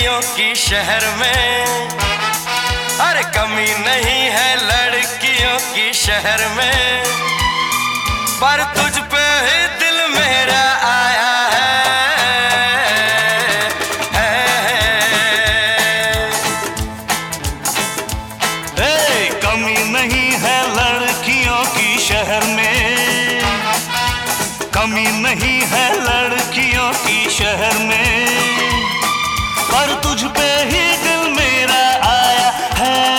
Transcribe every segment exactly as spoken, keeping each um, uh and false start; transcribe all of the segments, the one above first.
लड़कियों की शहर में, अरे कमी नहीं है लड़कियों की शहर में, पर तुझ पे ही दिल मेरा आया है, ए, कमी नहीं है लड़कियों की शहर में, कमी नहीं है लड़कियों की शहर में, पर तुझ पे ही दिल मेरा आया है।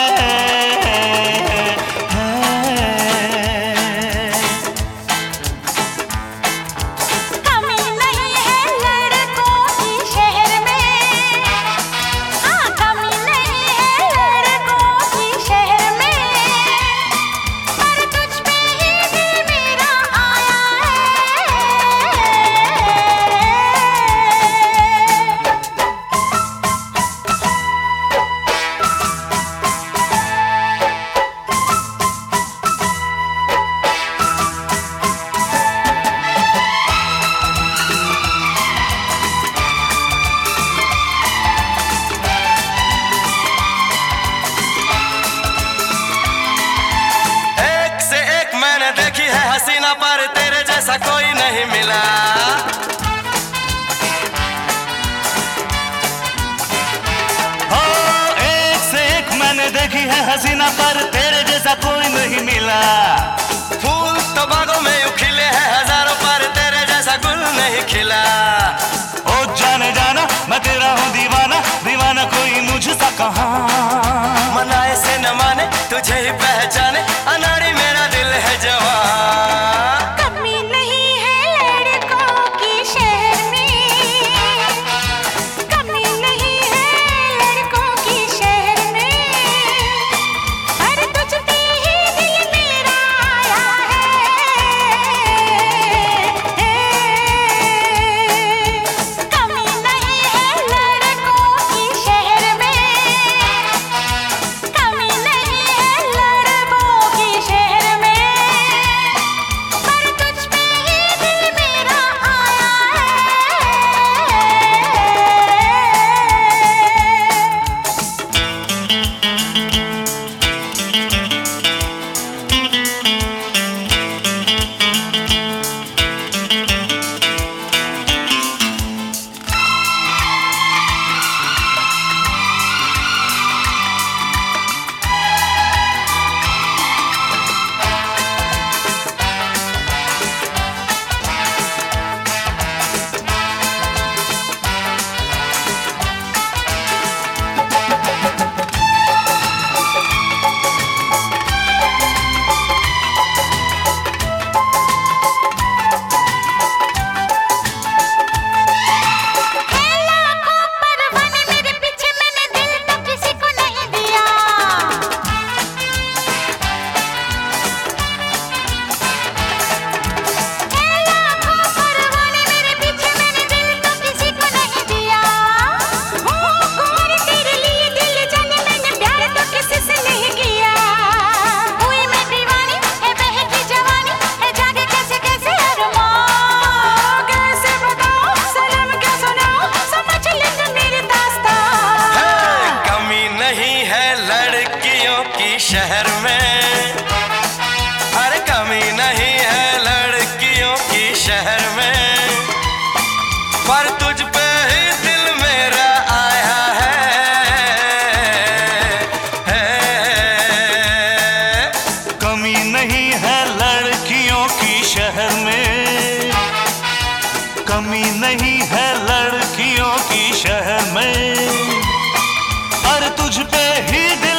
हसीना पर तेरे जैसा कोई नहीं मिला, हो एक से एक मैंने देखी है हसीना पर तेरे जैसा कोई नहीं मिला। फूल तो बागों में यूं खिले हैं हजारों पर तेरे जैसा गुल नहीं खिला। ओ जाने जाना मैं तेरा हूँ दीवाना, दीवाना कोई मुझसा कहाँ। मनाए से न माने तुझे ही पहचाने, अनाड़ी मेरा दिल है जवान। कमी नहीं है लड़कों की शहर में, कमी नहीं है लड़कों की शहर में, पर तुझ पे ही दिल मेरा आया है। कमी नहीं है लड़कों की शहर में, कमी नहीं है लड़कों की शहर में, पर तुझ पे ही दिल मेरा आया शहर में, हर कमी नहीं है लड़कियों की शहर में, पर तुझ पे ही दिल मेरा आया है, है। कमी नहीं है लड़कियों की शहर में, कमी नहीं है लड़कियों की शहर में, पर तुझ पे ही दिल